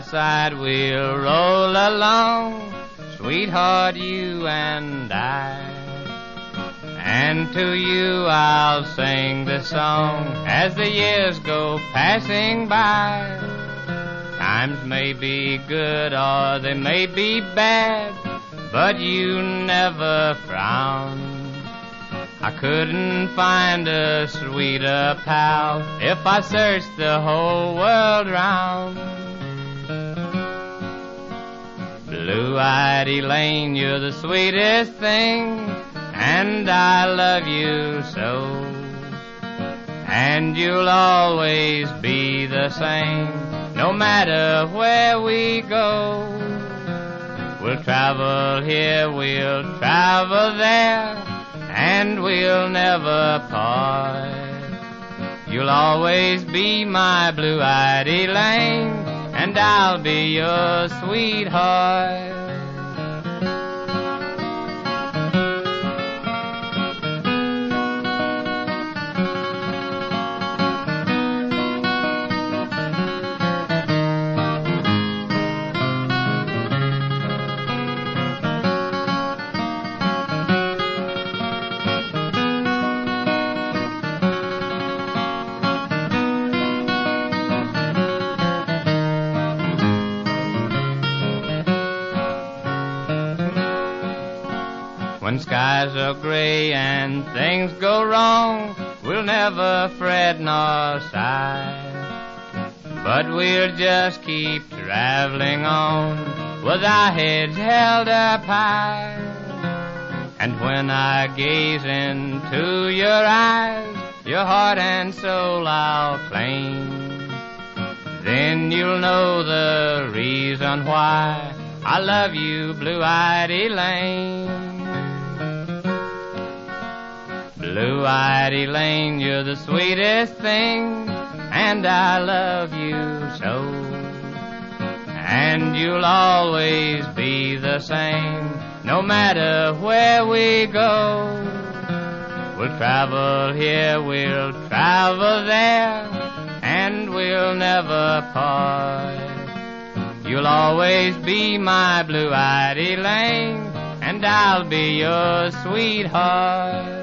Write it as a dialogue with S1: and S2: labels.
S1: side we'll roll along, sweetheart, you and I. And to you I'll sing this song as the years go passing by. Times may be good or they may be bad, but you never frown. I couldn't find a sweeter pal if I searched the whole world round. Blue-eyed Elaine, you're the sweetest thing, and I love you so. And you'll always be the same, no matter where we go. We'll travel here, we'll travel there, and we'll never part. You'll always be my blue-eyed Elaine, and I'll be your sweetheart. When skies are gray and things go wrong, we'll never fret nor sigh, but we'll just keep traveling on with our heads held up high. And when I gaze into your eyes, your heart and soul I'll claim, then you'll know the reason why I love you, blue-eyed Elaine. Blue-eyed Elaine, you're the sweetest thing, and I love you so. And you'll always be the same, no matter where we go. We'll travel here, we'll travel there, and we'll never part. You'll always be my blue-eyed Elaine, and I'll be your sweetheart.